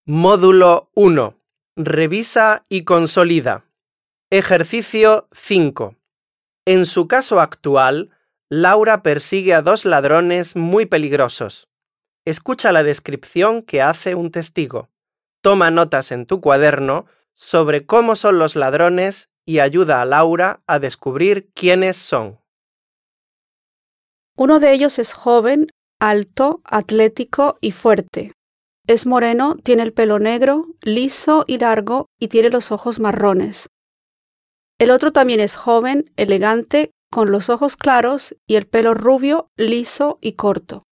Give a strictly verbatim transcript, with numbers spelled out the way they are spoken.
Módulo uno. Revisa y consolida. Ejercicio cinco. En su caso actual, Laura persigue a dos ladrones muy peligrosos. Escucha la descripción que hace un testigo. Toma notas en tu cuaderno sobre cómo son los ladrones y ayuda a Laura a descubrir quiénes son. Uno de ellos es joven, alto, atlético y fuerte. Es moreno, tiene el pelo negro, liso y largo y tiene los ojos marrones. El otro también es joven, elegante, con los ojos claros y el pelo rubio, liso y corto.